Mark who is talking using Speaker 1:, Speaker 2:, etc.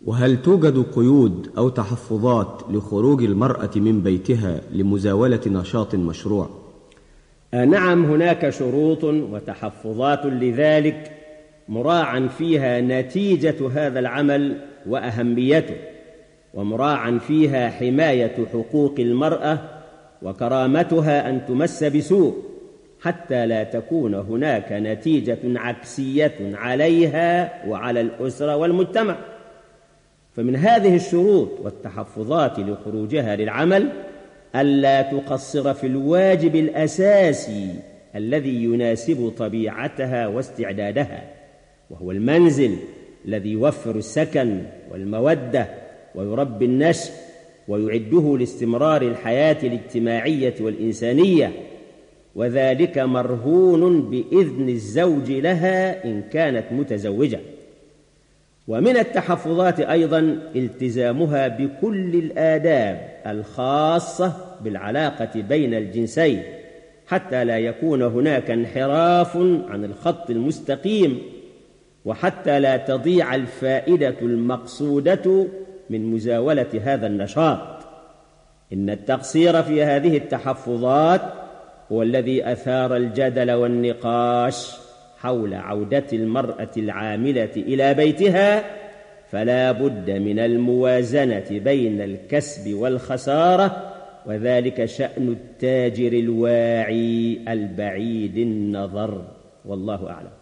Speaker 1: وهل توجد قيود أو تحفظات لخروج المرأة من بيتها لمزاولة نشاط مشروع؟
Speaker 2: نعم، هناك شروط وتحفظات لذلك مراعى فيها نتيجة هذا العمل وأهميته، ومراعى فيها حماية حقوق المرأة وكرامتها أن تمس بسوء، حتى لا تكون هناك نتيجة عكسية عليها وعلى الأسرة والمجتمع. فمن هذه الشروط والتحفظات لخروجها للعمل ألا تقصر في الواجب الأساسي الذي يناسب طبيعتها واستعدادها، وهو المنزل الذي يوفر السكن والمودة ويربي النشء ويعده لاستمرار الحياة الاجتماعية والإنسانية، وذلك مرهون بإذن الزوج لها إن كانت متزوجة. ومن التحفظات أيضا التزامها بكل الآداب الخاصة بالعلاقة بين الجنسين، حتى لا يكون هناك انحراف عن الخط المستقيم، وحتى لا تضيع الفائدة المقصودة من مزاولة هذا النشاط. إن التقصير في هذه التحفظات هو الذي أثار الجدل والنقاش حول عودة المرأة العاملة إلى بيتها، فلا بد من الموازنة بين الكسب والخسارة، وذلك شأن التاجر الواعي البعيد النظر، والله أعلم.